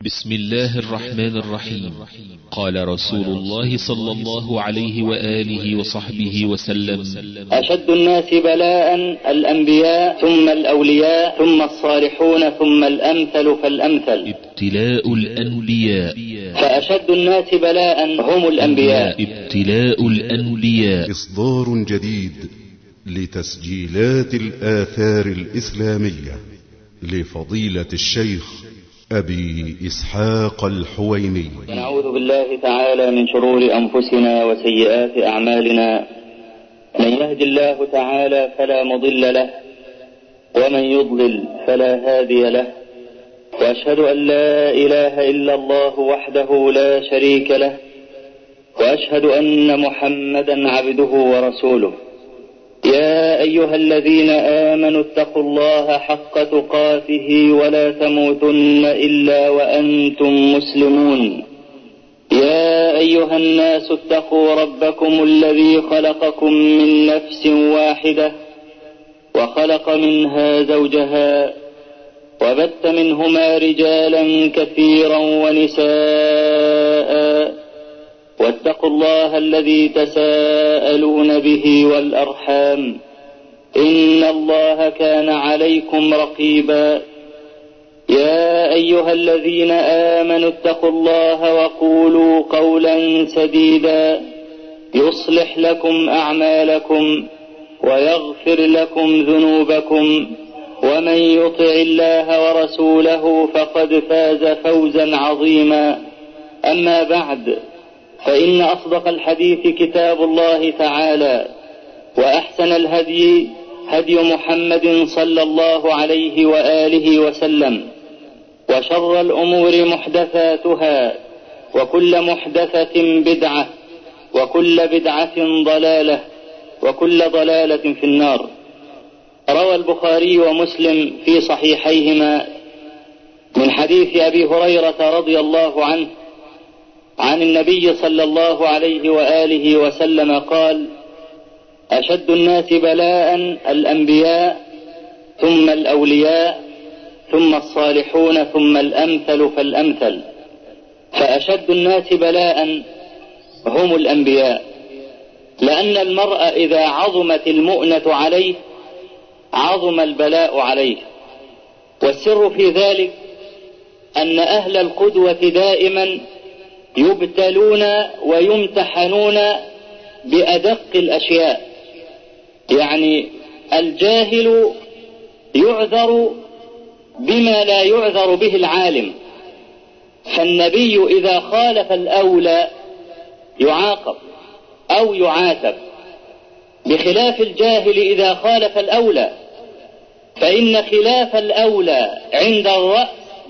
بسم الله الرحمن الرحيم. قال رسول الله صلى الله عليه وآله وصحبه وسلم: أشد الناس بلاء الأنبياء ثم الأولياء ثم الصالحون ثم الأمثل فالأمثل. ابتلاء الأنبياء. فأشد الناس بلاء هم الأنبياء. ابتلاء الأنبياء. إصدار جديد لتسجيلات الآثار الإسلامية لفضيلة الشيخ أبي إسحاق الحويني. ونعوذ بالله تعالى من شرور أنفسنا وسيئات أعمالنا. من يهد الله تعالى فلا مضل له، ومن يضلل فلا هادي له. وأشهد أن لا إله إلا الله وحده لا شريك له، وأشهد أن محمدا عبده ورسوله. يا أيها الذين آمنوا اتقوا الله حق تقاته ولا تموتن إلا وأنتم مسلمون. يا أيها الناس اتقوا ربكم الذي خلقكم من نفس واحدة وخلق منها زوجها وبث منهما رجالا كثيرا ونساء، واتقوا الله الذي تساءلون به والأرحام، إن الله كان عليكم رقيبا. يا أيها الذين آمنوا اتقوا الله وقولوا قولا سديدا يصلح لكم أعمالكم ويغفر لكم ذنوبكم، ومن يطع الله ورسوله فقد فاز فوزا عظيما. أما بعد، فإن أصدق الحديث كتاب الله تعالى، وأحسن الهدي هدي محمد صلى الله عليه وآله وسلم، وشر الأمور محدثاتها، وكل محدثة بدعة، وكل بدعة ضلالة، وكل ضلالة في النار. روى البخاري ومسلم في صحيحيهما من حديث أبي هريرة رضي الله عنه عن النبي صلى الله عليه وآله وسلم قال: أشد الناس بلاء الأنبياء ثم الأولياء ثم الصالحون ثم الأمثل فالأمثل. فأشد الناس بلاء هم الأنبياء، لأن المرء إذا عظمت المؤنة عليه عظم البلاء عليه. والسر في ذلك أن أهل القدوة دائما يبتلون ويمتحنون بأدق الأشياء. يعني الجاهل يعذر بما لا يعذر به العالم، فالنبي إذا خالف الأولى يعاقب أو يعاتب، بخلاف الجاهل إذا خالف الأولى، فإن خلاف الأولى عند الرأس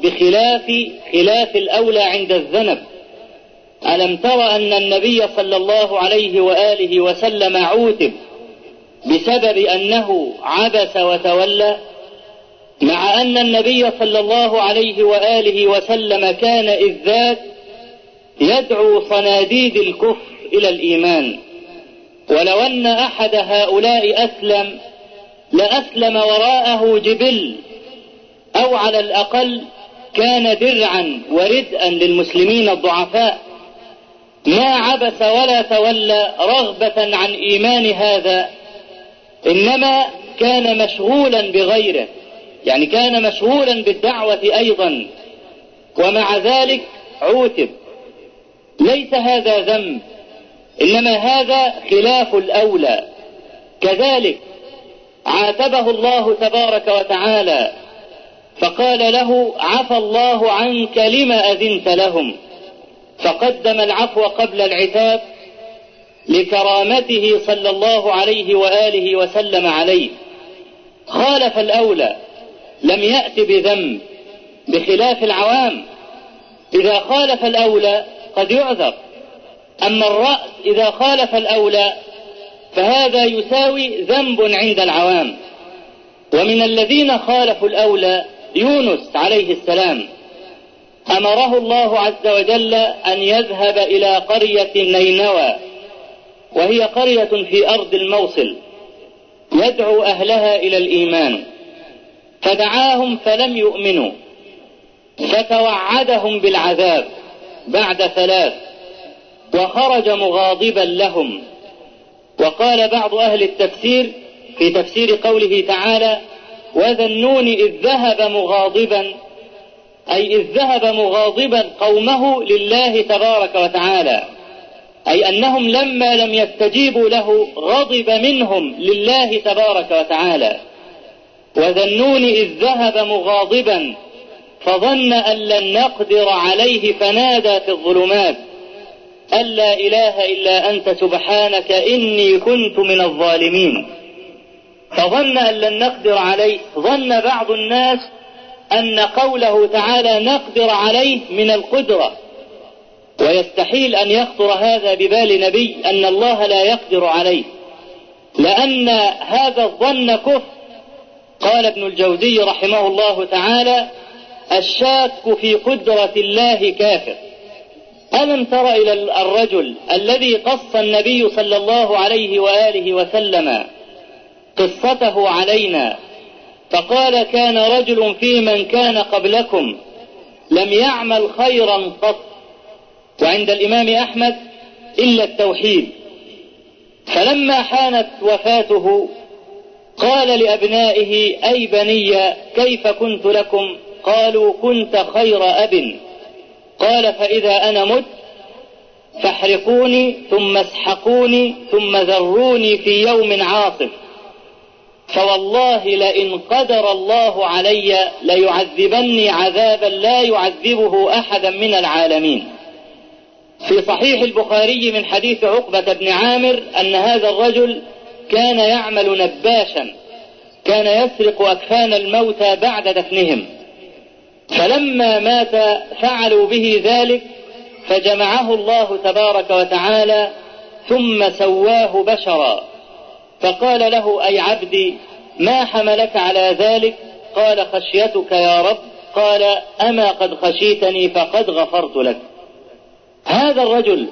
بخلاف الأولى عند الذنب. ألم تر أن النبي صلى الله عليه وآله وسلم عوتب بسبب أنه عبس وتولى، مع أن النبي صلى الله عليه وآله وسلم كان إذ ذاك يدعو صناديد الكفر إلى الإيمان. ولو أن أحد هؤلاء أسلم لأسلم وراءه جبل، أو على الأقل كان درعا وردءا للمسلمين الضعفاء. ما عبس ولا تولى رغبة عن إيمان هذا، إنما كان مشغولا بغيره، يعني كان مشغولا بالدعوة أيضا، ومع ذلك عوتب. ليس هذا ذنب، إنما هذا خلاف الأولى. كذلك عاتبه الله تبارك وتعالى فقال له: عفى الله عنك لما أذنت لهم، فقدم العفو قبل العتاب لكرامته صلى الله عليه وآله وسلم عليه. خالف الأولى، لم يأت بذنب، بخلاف العوام إذا خالف الأولى قد يعذر. أما الرأس إذا خالف الأولى فهذا يساوي ذنب عند العوام. ومن الذين خالفوا الأولى يونس عليه السلام، أمره الله عز وجل أن يذهب إلى قرية نينوى، وهي قرية في أرض الموصل، يدعو أهلها إلى الإيمان، فدعاهم فلم يؤمنوا، فتوعدهم بالعذاب بعد 3 وخرج مغاضبا لهم. وقال بعض أهل التفسير في تفسير قوله تعالى: وذا النون إذ ذهب مغاضبا، أي إذ ذهب مغاضبا قومه لله تبارك وتعالى، أي أنهم لما لم يستجيبوا له غضب منهم لله تبارك وتعالى. وذا النون إذ ذهب مغاضبا فظن أن لن نقدر عليه فنادى في الظلمات أن لا إله إلا أنت سبحانك إني كنت من الظالمين. فظن أن لن نقدر عليه، ظن بعض الناس أن قوله تعالى نقدر عليه من القدرة، ويستحيل أن يخطر هذا ببال نبي أن الله لا يقدر عليه، لأن هذا الظن كفر. قال ابن الجوزي رحمه الله تعالى: الشاك في قدرة الله كافر. ألم تر إلى الرجل الذي قص النبي صلى الله عليه وآله وسلم قصته علينا، فقال: كان رجل في من كان قبلكم لم يعمل خيرا قط، وعند الإمام أحمد إلا التوحيد. فلما حانت وفاته قال لأبنائه: أي بني كيف كنت لكم؟ قالوا: كنت خير أب. قال: فإذا أنا مت فاحرقوني ثم اسحقوني ثم ذروني في يوم عاصف، فوالله لئن قدر الله علي ليعذبني عذابا لا يعذبه أحدا من العالمين. في صحيح البخاري من حديث عقبة بن عامر أن هذا الرجل كان يعمل نباشا، كان يسرق أكفان الموتى بعد دفنهم، فلما مات فعلوا به ذلك فجمعه الله تبارك وتعالى ثم سواه بشرا، فقال له: أي عبدي ما حملك على ذلك؟ قال: خشيتك يا رب. قال: أما قد خشيتني فقد غفرت لك. هذا الرجل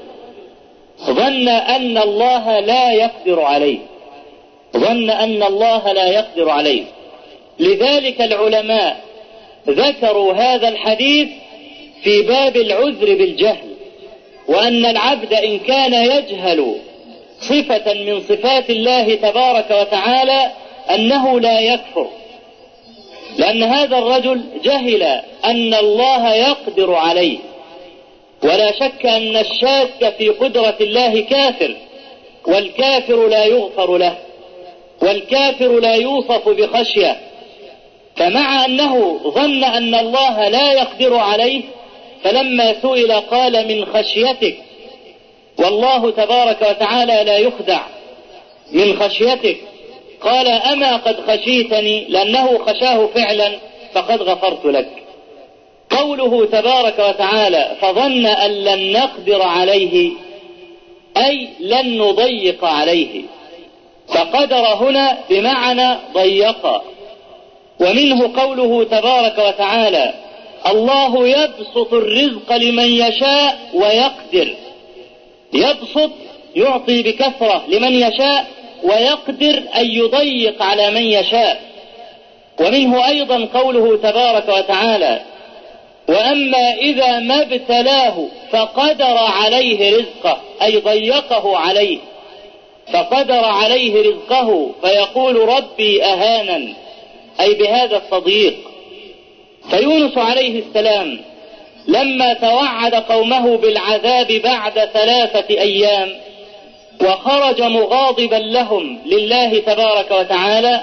ظن أن الله لا يقدر عليه، ظن أن الله لا يقدر عليه. لذلك العلماء ذكروا هذا الحديث في باب العذر بالجهل، وأن العبد إن كان يجهل صفة من صفات الله تبارك وتعالى أنه لا يكفر، لأن هذا الرجل جهل أن الله يقدر عليه. ولا شك أن الشاك في قدرة الله كافر، والكافر لا يغفر له، والكافر لا يوصف بخشية. فمع أنه ظن أن الله لا يقدر عليه، فلما سئل قال: من خشيتك، والله تبارك وتعالى لا يخدع، من خشيتك. قال: أما قد خشيتني، لأنه خشاه فعلا، فقد غفرت لك. قوله تبارك وتعالى: فظن أن لن نقدر عليه، أي لن نضيق عليه. فقدر هنا بمعنى ضيق. ومنه قوله تبارك وتعالى: الله يبسط الرزق لمن يشاء ويقدر. يبسط يعطي بكثرة لمن يشاء، ويقدر أن يضيق على من يشاء. ومنه أيضا قوله تبارك وتعالى: وأما إذا ما ابتلاه فقدر عليه رزقه، أي ضيقه عليه، فقدر عليه رزقه فيقول: ربي أهانن، أي بهذا التضييق. فيونس عليه السلام لما توعد قومه بالعذاب بعد 3 أيام وخرج مغاضبا لهم لله تبارك وتعالى،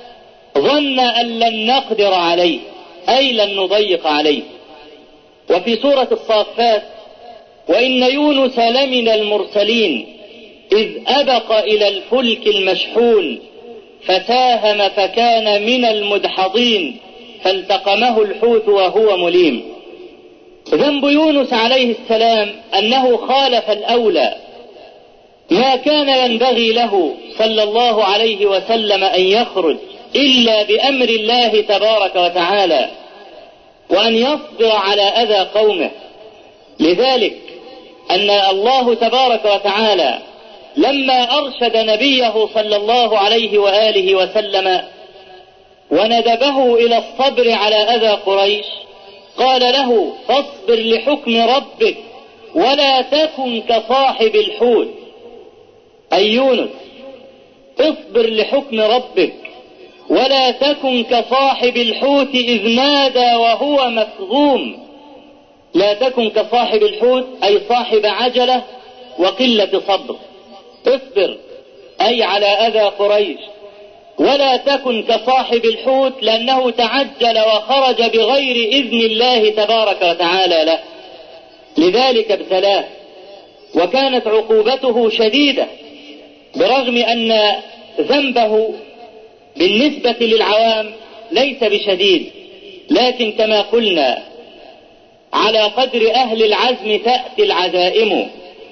ظن أن لن نقدر عليه، أي لن نضيق عليه. وفي سورة الصافات: وإن يونس لمن المرسلين إذ أبق إلى الفلك المشحون فساهم فكان من المدحضين فالتقمه الحوت وهو مليم. ذنب يونس عليه السلام أنه خالف الأولى، ما كان ينبغي له صلى الله عليه وسلم أن يخرج إلا بأمر الله تبارك وتعالى، وأن يصبر على أذى قومه. لذلك أن الله تبارك وتعالى لما أرشد نبيه صلى الله عليه وآله وسلم وندبه إلى الصبر على أذى قريش، قال له فاصبر لحكم ربك ولا تكن كصاحب الحوت، أي يونس اصبر لحكم ربك ولا تكن كصاحب الحوت إذ نادى وهو مكظوم. لا تكن كصاحب الحوت أي صاحب عجلة وقلة صبر، اصبر أي على أذى قريش، ولا تكن كصاحب الحوت لأنه تعجل وخرج بغير إذن الله تبارك وتعالى له، لذلك ابتلاه وكانت عقوبته شديدة، برغم أن ذنبه بالنسبة للعوام ليس بشديد، لكن كما قلنا على قدر أهل العزم تأتي العزائم،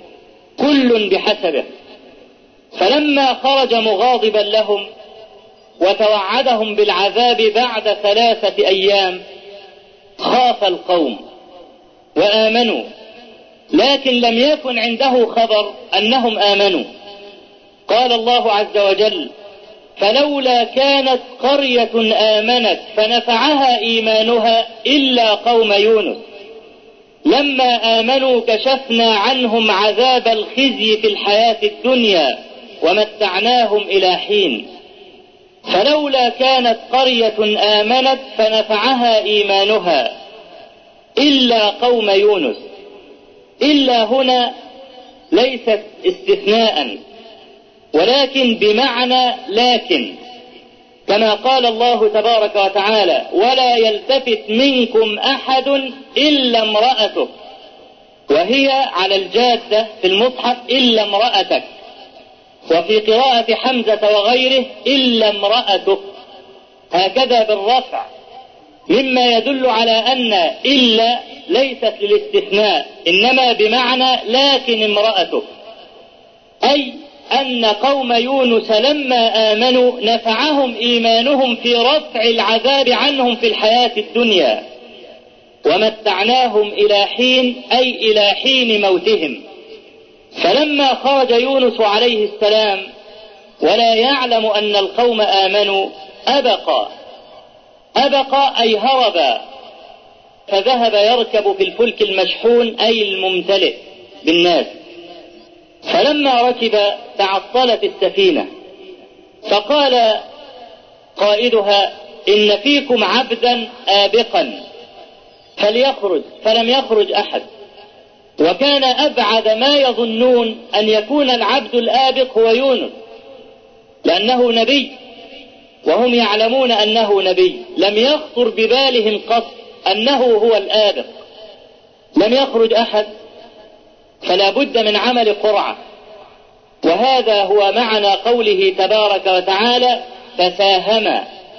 كل بحسبه. فلما خرج مغاضبا لهم وتوعدهم بالعذاب بعد 3 أيام خاف القوم وآمنوا، لكن لم يكن عنده خبر أنهم آمنوا. قال الله عز وجل فلولا كانت قرية آمنت فنفعها إيمانها إلا قوم يونس لما آمنوا كشفنا عنهم عذاب الخزي في الحياة الدنيا ومتعناهم إلى حين. فلولا كانت قرية آمنت فنفعها إيمانها إلا قوم يونس، إلا هنا ليست استثناء ولكن بمعنى لكن، كما قال الله تبارك وتعالى ولا يلتفت منكم أحد إلا امرأتك، وهي على الجادة في المصحف إلا امرأتك، وفي قراءة حمزة وغيره إلا امرأتك، هكذا بالرفع، مما يدل على أن إلا ليست للاستثناء إنما بمعنى لكن امرأتك، أي أن قوم يونس لما آمنوا نفعهم إيمانهم في رفع العذاب عنهم في الحياة الدنيا ومتعناهم إلى حين، أي إلى حين موتهم. فلما خرج يونس عليه السلام ولا يعلم أن القوم آمنوا أبقى أي هرب، فذهب يركب في الفلك المشحون أي الممتلئ بالناس. فلما ركب تعطلت السفينة، فقال قائدها إن فيكم عبدا آبقا فليخرج، فلم يخرج أحد، وكان أبعد ما يظنون أن يكون العبد الآبق هو يونس لأنه نبي، وهم يعلمون أنه نبي، لم يخطر ببالهم قط أنه هو الآبق، لم يخرج أحد، فلا بد من عمل قرعة. وهذا هو معنى قوله تبارك وتعالى فساهم،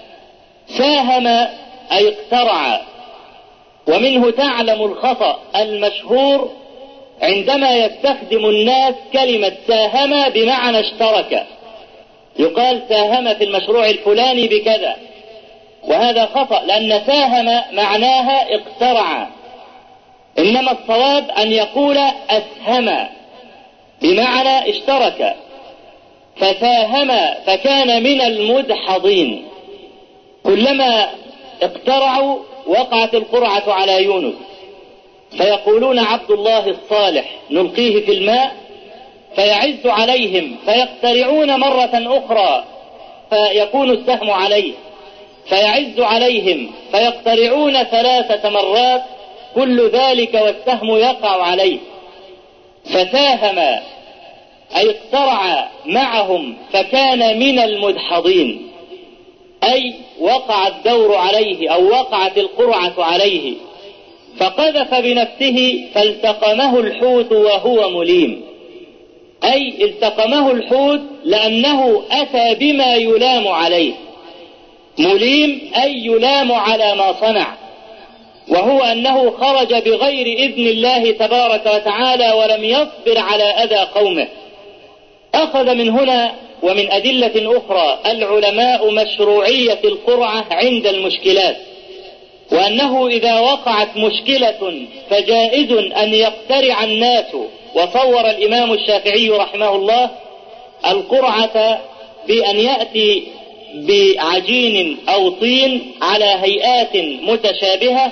ساهم أي اقترع، ومنه تعلم الخطأ المشهور عندما يستخدم الناس كلمة ساهم بمعنى اشترك، يقال ساهم في المشروع الفلاني بكذا، وهذا خطأ، لأن ساهم معناها اقترع، إنما الصواب أن يقول أسهم بمعنى اشترك. فساهم فكان من المدحضين، كلما اقترعوا وقعت القرعة على يونس، فيقولون عبد الله الصالح نلقيه في الماء فيعز عليهم، فيقترعون مرة أخرى فيكون السهم عليه، فيعز عليهم فيقترعون 3 مرات، كل ذلك والسهم يقع عليه. فساهم أي اقترع معهم فكان من المدحضين، أي وقع الدور عليه أو وقعت القرعة عليه، فقذف بنفسه فالتقمه الحوت وهو مليم، أي التقمه الحوت لأنه أتى بما يلام عليه، مليم أي يلام على ما صنع، وهو أنه خرج بغير إذن الله تبارك وتعالى ولم يصبر على أذى قومه. أخذ من هنا ومن أدلة أخرى العلماء مشروعية القرعة عند المشكلات، وأنه إذا وقعت مشكلة فجائز أن يقترع الناس. وصور الإمام الشافعي رحمه الله القرعة بأن يأتي بعجين أو طين على هيئات متشابهة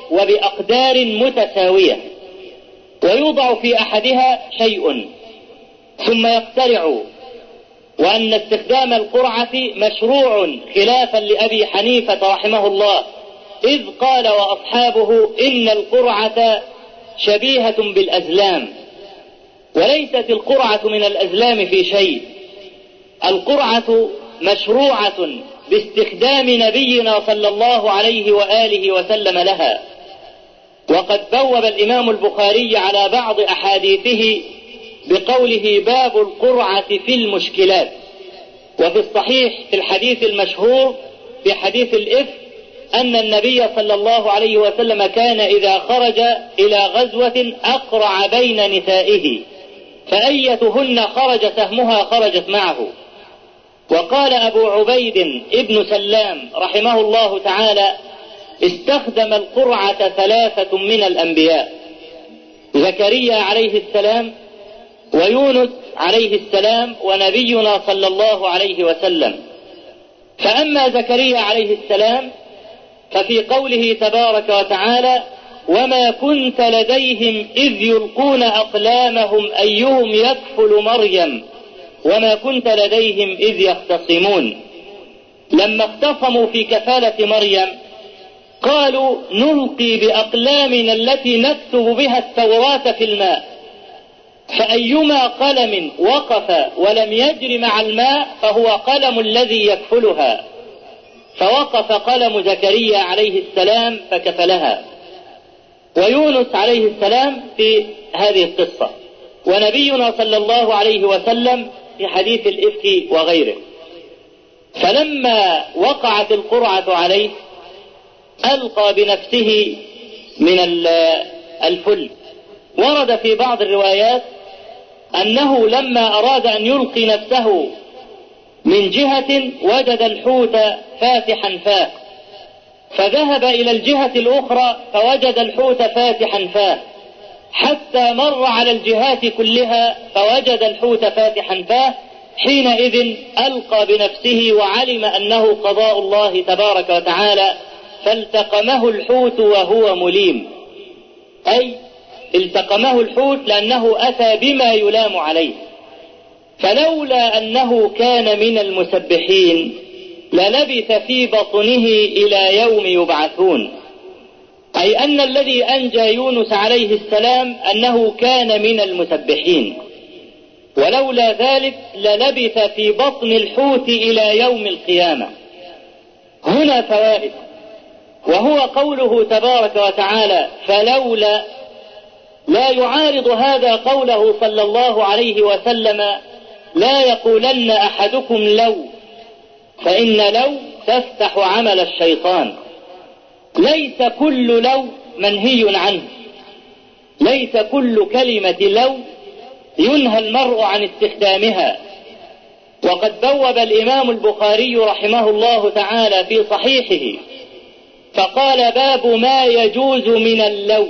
وبأقدار متساوية، ويوضع في أحدها شيء ثم يقترع، وأن استخدام القرعة مشروع خلافا لأبي حنيفة رحمه الله، إذ قال وأصحابه إن القرعة شبيهة بالأزلام، وليست القرعة من الأزلام في شيء. القرعة مشروعة باستخدام نبينا صلى الله عليه وآله وسلم لها. وقد بوب الإمام البخاري على بعض أحاديثه بقوله باب القرعة في المشكلات. وفي الصحيح في الحديث المشهور في حديث الإفك أن النبي صلى الله عليه وسلم كان إذا خرج إلى غزوة أقرع بين نسائه، فأيتهن خرج سهمها خرجت معه. وقال أبو عبيد ابن سلام رحمه الله تعالى استخدم القرعة 3 من الأنبياء: زكريا عليه السلام، ويونس عليه السلام، ونبينا صلى الله عليه وسلم. فأما زكريا عليه السلام ففي قوله تبارك وتعالى وما كنت لديهم إذ يلقون أقلامهم أيهم يكفل مريم وما كنت لديهم إذ يختصمون. لما اختصموا في كفالة مريم قالوا نلقي بأقلامنا التي نكتب بها التوراة في الماء، فأيما قلم وقف ولم يجر مع الماء فهو قلم الذي يكفلها، فوقف قلم زكريا عليه السلام فكفلها. ويونس عليه السلام في هذه القصة، ونبينا صلى الله عليه وسلم في حديث الإفك وغيره. فلما وقعت القرعة عليه ألقى بنفسه من الفل. ورد في بعض الروايات أنه لما أراد أن يلقي نفسه من جهة وجد الحوت فاتحا فاه، فذهب إلى الجهة الأخرى فوجد الحوت فاتحا فاه، حتى مر على الجهات كلها فوجد الحوت فاتحا فاه. حينئذ ألقى بنفسه وعلم أنه قضاء الله تبارك وتعالى، فالتقمه الحوت وهو مليم، أي التقمه الحوت لأنه أتى بما يلام عليه. فلولا أنه كان من المسبحين للبث في بطنه إلى يوم يبعثون، أي أن الذي أنجى يونس عليه السلام أنه كان من المسبحين، ولولا ذلك للبث في بطن الحوت إلى يوم القيامة. هنا فوائد، وهو قوله تبارك وتعالى فلولا لا يعارض هذا قوله صلى الله عليه وسلم لا يقولن أحدكم لو، فإن لو تفتح عمل الشيطان. ليس كل لو منهي عنه، ليس كل كلمة لو ينهى المرء عن استخدامها. وقد بوب الإمام البخاري رحمه الله تعالى في صحيحه فقال باب ما يجوز من اللو،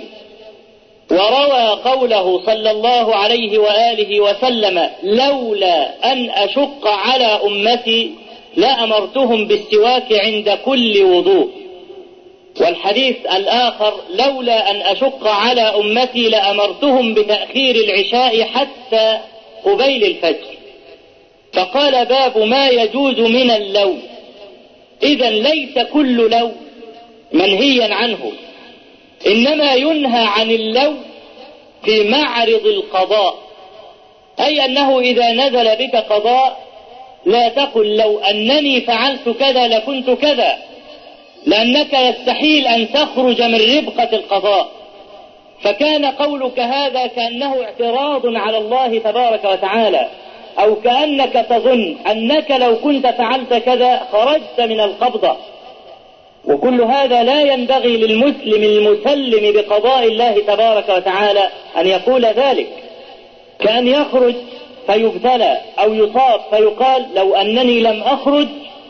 وروى قوله صلى الله عليه وآله وسلم لولا أن أشق على أمتي لأمرتهم بالسواك عند كل وضوء. والحديث الآخر لولا أن أشق على أمتي لأمرتهم بتأخير العشاء حتى قبيل الفجر. فقال باب ما يجوز من اللو. إذن ليس كل لو منهيا عنه، إنما ينهى عن اللو في معرض القضاء، أي أنه إذا نزل بك قضاء لا تقل لو أنني فعلت كذا لكنت كذا، لأنك يستحيل أن تخرج من ربقة القضاء. فكان قولك هذا كأنه اعتراض على الله تبارك وتعالى، أو كأنك تظن أنك لو كنت فعلت كذا خرجت من القبضة. وكل هذا لا ينبغي للمسلم المسلم بقضاء الله تبارك وتعالى أن يقول ذلك، كأن يخرج فيبتلى أو يصاب فيقال لو أنني لم أخرج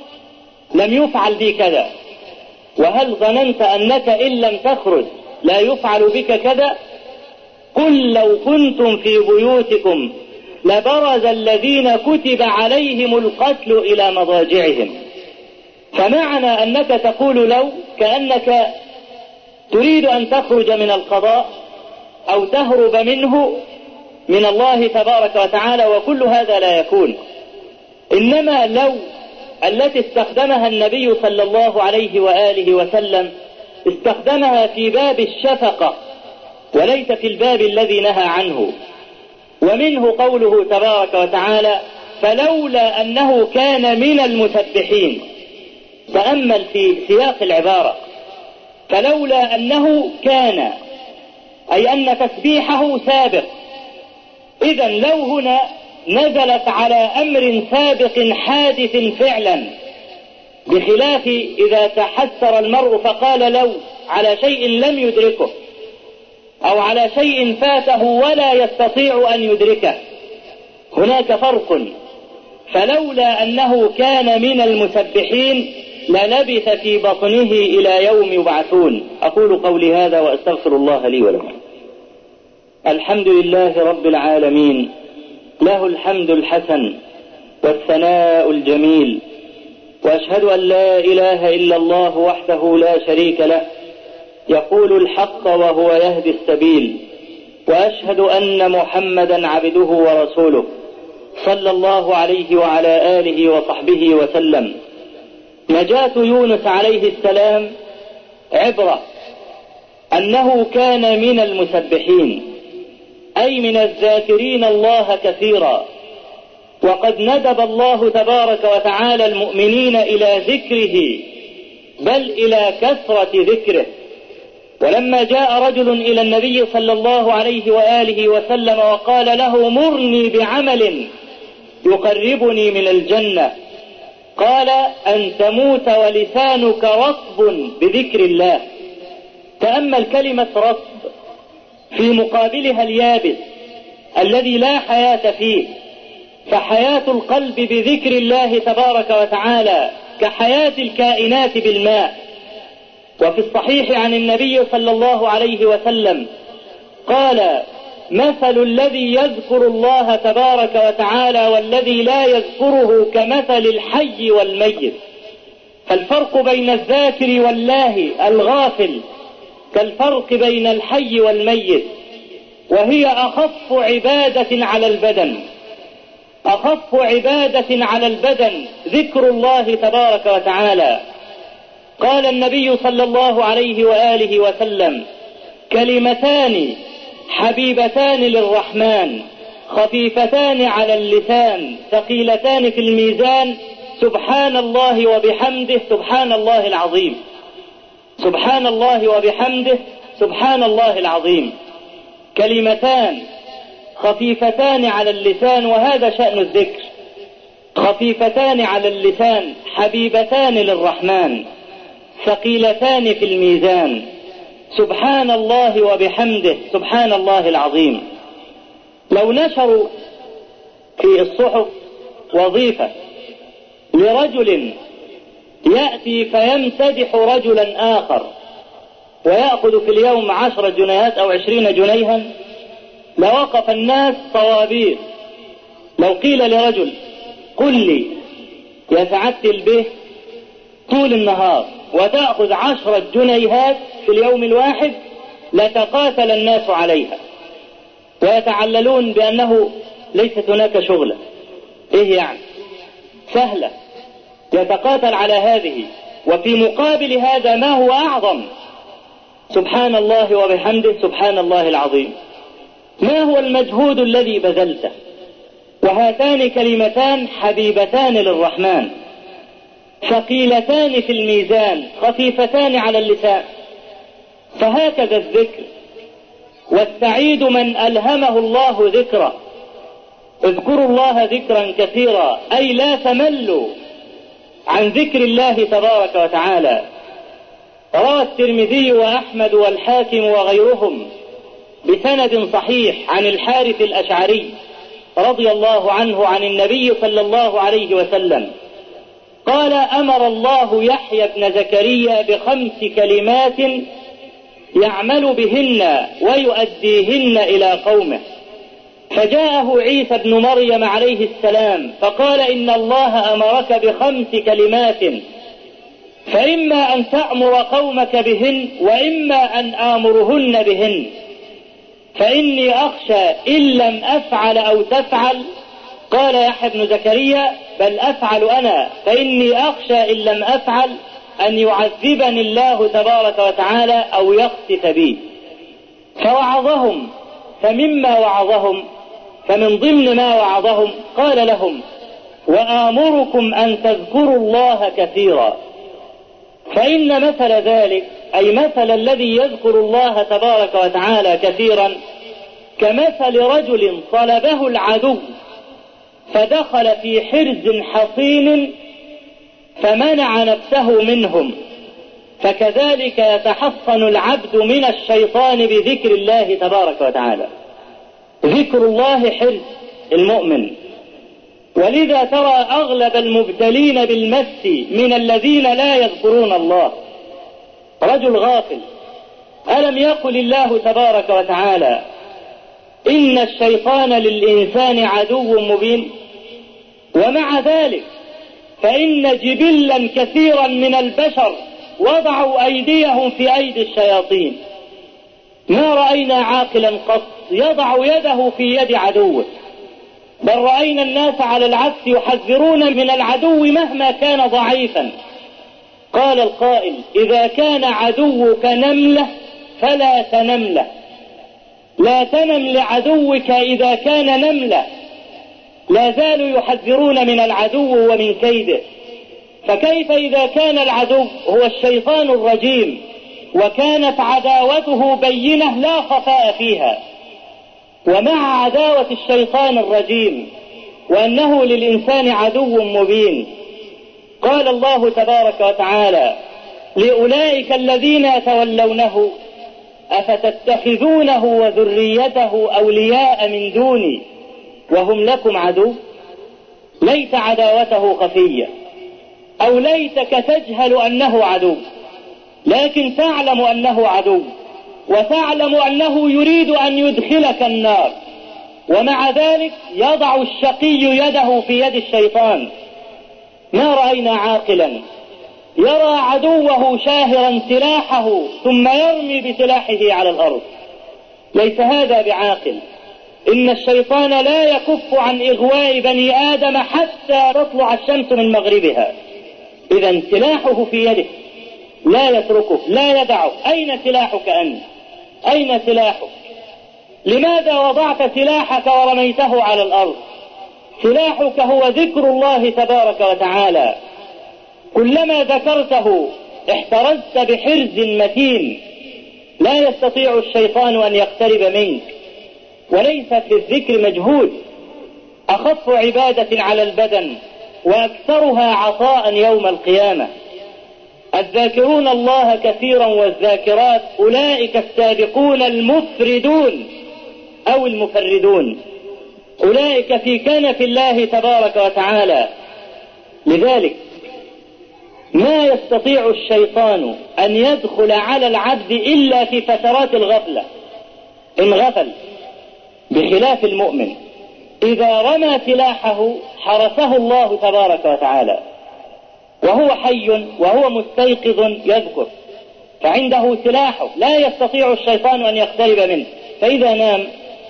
لم يفعل بي كذا، وهل ظننت أنك إن لم تخرج لا يفعل بك كذا؟ قل لو كنتم في بيوتكم لبرز الذين كتب عليهم القتل إلى مضاجعهم. فمعنى أنك تقول لو كأنك تريد أن تخرج من القضاء أو تهرب منه من الله تبارك وتعالى، وكل هذا لا يكون. إنما لو التي استخدمها النبي صلى الله عليه وآله وسلم استخدمها في باب الشفقة وليس في الباب الذي نهى عنه، ومنه قوله تبارك وتعالى فلولا أنه كان من المسبحين. تأمل في سياق العبارة، فلولا أنه كان أي أن تسبيحه سابق. إذن لو هنا نزلت على أمر سابق حادث فعلا، بخلاف إذا تحسر المرء فقال لو على شيء لم يدركه أو على شيء فاته ولا يستطيع أن يدركه، هناك فرق. فلولا أنه كان من المسبحين للبث في بطنه إلى يوم يبعثون. أقول قولي هذا وأستغفر الله لي ولكم. الحمد لله رب العالمين، له الحمد الحسن والثناء الجميل، وأشهد أن لا إله إلا الله وحده لا شريك له، يقول الحق وهو يهدي السبيل، وأشهد أن محمدا عبده ورسوله صلى الله عليه وعلى آله وصحبه وسلم. نجاة يونس عليه السلام عبرة أنه كان من المسبحين، أي من الذاكرين الله كثيرا، وقد ندب الله تبارك وتعالى المؤمنين إلى ذكره، بل إلى كثرة ذكره. ولما جاء رجل إلى النبي صلى الله عليه وآله وسلم وقال له مرني بعمل يقربني من الجنة، قال أن تموت ولسانك رطب بذكر الله. تأمل كلمة رطب في مقابلها اليابس الذي لا حياة فيه، فحياة القلب بذكر الله تبارك وتعالى كحياة الكائنات بالماء. وفي الصحيح عن النبي صلى الله عليه وسلم قال مثل الذي يذكر الله تبارك وتعالى والذي لا يذكره كمثل الحي والميت. فالفرق بين الذاكر والله الغافل كالفرق بين الحي والميت، وهي أخف عبادة على البدن، أخف عبادة على البدن ذكر الله تبارك وتعالى. قال النبي صلى الله عليه وآله وسلم كلمتان حبيبتان للرحمن خفيفتان على اللسان ثقيلتان في الميزان سبحان الله وبحمده سبحان الله العظيم. سبحان الله وبحمده سبحان الله العظيم. كلمتان خفيفتان على اللسان، وهذا شأن الذكر، خفيفتان على اللسان حبيبتان للرحمن ثقيلتان في الميزان سبحان الله وبحمده سبحان الله العظيم. لو نشروا في الصحف وظيفة لرجل يأتي فيمتدح رجلا آخر ويأخذ في اليوم 10 جنيهات أو 20 جنيها لوقف الناس طوابير. لو قيل لرجل قل لي يا سعادة البيه طول النهار وتأخذ 10 جنيهات في اليوم الواحد لتقاتل الناس عليها ويتعللون بأنه ليست هناك شغلة. إيه يعني؟ سهلة، يتقاتل على هذه. وفي مقابل هذا ما هو أعظم؟ سبحان الله وبحمده سبحان الله العظيم. ما هو المجهود الذي بذلته؟ وهاتان كلمتان حبيبتان للرحمن ثقيلتان في الميزان خفيفتان على اللسان. فهكذا الذكر، والسعيد من ألهمه الله ذكره. اذكروا الله ذكرا كثيرا، أي لا تملوا عن ذكر الله تبارك وتعالى. روى الترمذي وأحمد والحاكم وغيرهم بسند صحيح عن الحارث الأشعري رضي الله عنه عن النبي صلى الله عليه وسلم قال أمر الله يحيى بن زكريا ب5 كلمات يعمل بهن ويؤديهن إلى قومه. فجاءه عيسى بن مريم عليه السلام فقال إن الله أمرك ب5 كلمات فإما أن تأمر قومك بهن وإما أن آمرهن بهن، فإني أخشى إن لم أفعل أو تفعل. قال يحيى بن زكريا: بل أفعل أنا، فإني أخشى إن لم أفعل أن يعذبني الله تبارك وتعالى أو يخسف بي. فوعظهم، فمما وعظهم، فمن ضمن ما وعظهم قال لهم: وآمركم أن تذكروا الله كثيرا، فإن مثل ذلك، أي مثل الذي يذكر الله تبارك وتعالى كثيرا، كمثل رجل طلبه العدو فدخل في حرز حصين فمنع نفسه منهم، فكذلك يتحصن العبد من الشيطان بذكر الله تبارك وتعالى. ذكر الله حرز المؤمن، ولذا ترى أغلب المبتلين بالمس من الذين لا يذكرون الله. رجل غافل، ألم يقل الله تبارك وتعالى: إن الشيطان للإنسان عدو مبين؟ ومع ذلك فإن جبلا كثيرا من البشر وضعوا أيديهم في أيدي الشياطين. ما رأينا عاقلا قط يضع يده في يد عدوه، بل رأينا الناس على العكس يحذرون من العدو مهما كان ضعيفا. قال القائل: إذا كان عدوك نملة فلا تنمله، لا تنم لعدوك إذا كان نملة. لا زالوا يحذرون من العدو ومن كيده، فكيف إذا كان العدو هو الشيطان الرجيم وكانت عداوته بينة لا خفاء فيها؟ ومع عداوة الشيطان الرجيم وأنه للإنسان عدو مبين، قال الله تبارك وتعالى: لأولئك الذين يتولونه أفتتخذونه وذريته أولياء من دوني وهم لكم عدو. ليت عداوته خفية، أو ليتك تجهل أنه عدو، لكن تعلم أنه عدو، وتعلم أنه يريد أن يدخلك النار، ومع ذلك يضع الشقي يده في يد الشيطان. ما رأينا عاقلا يرى عدوه شاهرا سلاحه ثم يرمي بسلاحه على الأرض. ليس هذا بعاقل. إن الشيطان لا يكف عن إغواء بني آدم حتى تطلع الشمس من مغربها. إذا سلاحه في يده لا يتركه، لا يدعه. أين سلاحك أنت؟ أين سلاحك؟ لماذا وضعت سلاحك ورميته على الأرض؟ سلاحك هو ذكر الله تبارك وتعالى. كلما ذكرته احترزت بحرز متين لا يستطيع الشيطان أن يقترب منك. وليس في الذكر مجهود. أخف عبادة على البدن وأكثرها عطاء يوم القيامة. الذاكرون الله كثيرا والذاكرات أولئك السابقون المفردون أو المفردون، أولئك في كنف الله تبارك وتعالى. لذلك ما يستطيع الشيطان أن يدخل على العبد إلا في فترات الغفلة، إن غفل، بخلاف المؤمن إذا رمى سلاحه حرسه الله تبارك وتعالى، وهو حي وهو مستيقظ يذكر، فعنده سلاحه لا يستطيع الشيطان أن يقترب منه. فإذا نام،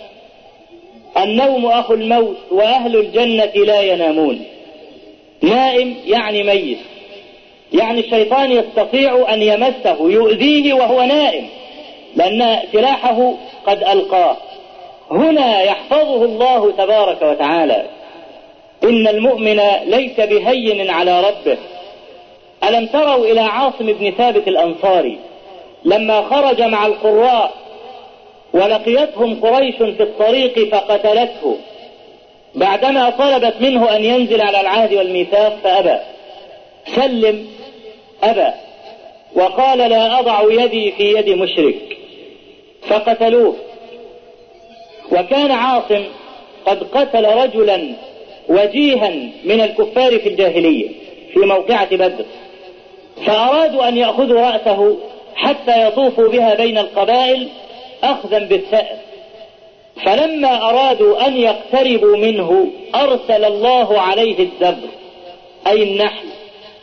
النوم أخو الموت وأهل الجنة لا ينامون. نائم يعني ميت، يعني الشيطان يستطيع أن يمسه يؤذيه وهو نائم لأن سلاحه قد ألقاه. هنا يحفظه الله تبارك وتعالى. إن المؤمن ليس بهين على ربه. ألم تروا إلى عاصم بن ثابت الأنصاري لما خرج مع القراء ولقيتهم قريش في الطريق فقتلته بعدما طلبت منه أن ينزل على العهد والميثاق فأبى، سلم أبى، وقال: لا أضع يدي في يد مشرك، فقتلوه. وكان عاصم قد قتل رجلا وجيها من الكفار في الجاهلية في موقعة بدر، فأرادوا أن يأخذوا رأسه حتى يطوفوا بها بين القبائل أخذا بالثأر. فلما أرادوا أن يقتربوا منه أرسل الله عليه الزبر أي النحل،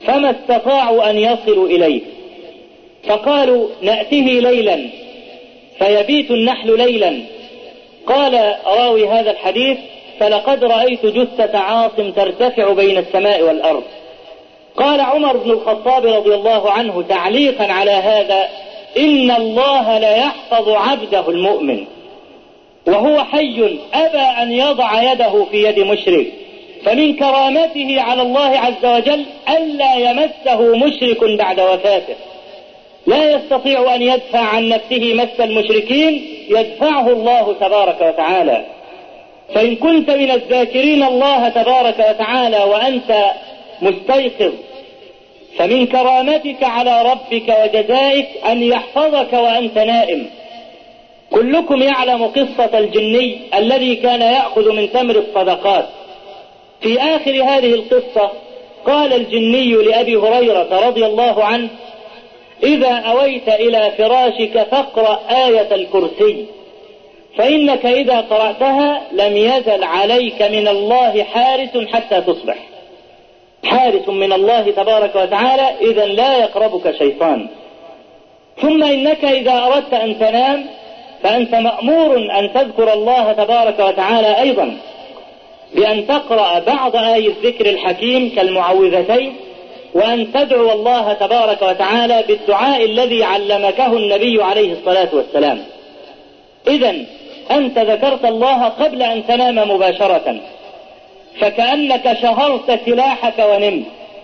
فما استطاعوا أن يصلوا إليه، فقالوا نأتيه ليلا فيبيت النحل ليلا. قال راوي هذا الحديث: فلقد رأيت جثة عاصم ترتفع بين السماء والأرض. قال عمر بن الخطاب رضي الله عنه تعليقا على هذا: إن الله لا يحفظ عبده المؤمن وهو حي أبى أن يضع يده في يد مشرك، فمن كرامته على الله عز وجل ألا يمسه مشرك بعد وفاته. لا يستطيع أن يدفع عن نفسه مس المشركين، يدفعه الله تبارك وتعالى. فإن كنت من الذاكرين الله تبارك وتعالى وأنت مستيقظ، فمن كرامتك على ربك وجزائك أن يحفظك وأنت نائم. كلكم يعلم قصة الجني الذي كان يأخذ من تمر الصدقات. في آخر هذه القصة قال الجني لأبي هريرة رضي الله عنه: إذا أويت إلى فراشك فاقرأ آية الكرسي، فإنك إذا قرأتها لم يزل عليك من الله حارس حتى تصبح. حارس من الله تبارك وتعالى، إذن لا يقربك شيطان. ثم إنك إذا أردت أن تنام فأنت مأمور أن تذكر الله تبارك وتعالى أيضا، بأن تقرأ بعض آي الذكر الحكيم كالمعوذتين، وأن تدعو الله تبارك وتعالى بالدعاء الذي علمكه النبي عليه الصلاة والسلام. إذن أنت ذكرت الله قبل أن تنام مباشرة، فكأنك شهرت سلاحك ونمت.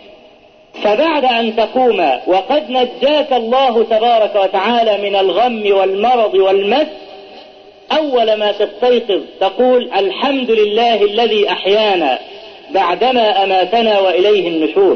فبعد أن تقوم وقد نجاك الله تبارك وتعالى من الغم والمرض والمس، أول ما تستيقظ تقول: الحمد لله الذي أحيانا بعدما أماتنا وإليه النشور.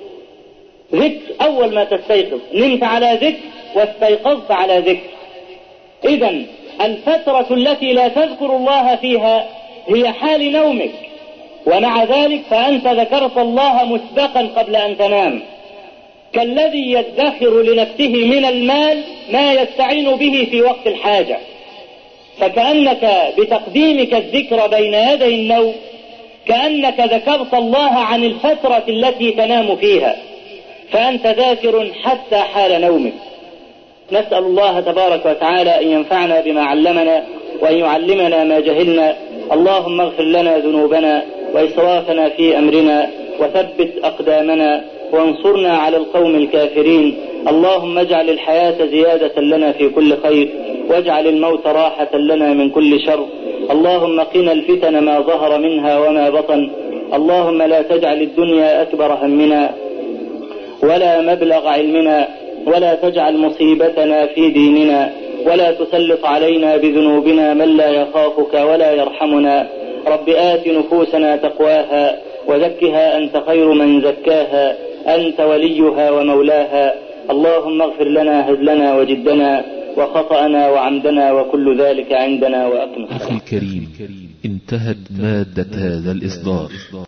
ذكر أول ما تستيقظ، نمت على ذكر واستيقظت على ذكر. إذن الفترة التي لا تذكر الله فيها هي حال نومك، ومع ذلك فأنت ذكرت الله مسبقا قبل أن تنام، كالذي يدخر لنفسه من المال ما يستعين به في وقت الحاجة. فكأنك بتقديمك الذكر بين يدي النوم كأنك ذكرت الله عن الفترة التي تنام فيها، فأنت ذاكر حتى حال نومك. نسأل الله تبارك وتعالى أن ينفعنا بما علمنا وأن يعلمنا ما جهلنا. اللهم اغفر لنا ذنوبنا وإسرافنا في أمرنا وثبت أقدامنا وانصرنا على القوم الكافرين. اللهم اجعل الحياة زيادة لنا في كل خير، واجعل الموت راحة لنا من كل شر. اللهم قنا الفتن ما ظهر منها وما بطن. اللهم لا تجعل الدنيا أكبر همنا ولا مبلغ علمنا، ولا تجعل مصيبتنا في ديننا، ولا تسلط علينا بذنوبنا من لا يخافك ولا يرحمنا. رب آت نفوسنا تقواها وزكها أنت خير من زكاها، أنت وليها ومولاها. اللهم اغفر لنا هزلنا وجدنا وخطأنا وعمدنا وكل ذلك عندنا وأقم. أخي الكريم، انتهت مادة هذا الإصدار.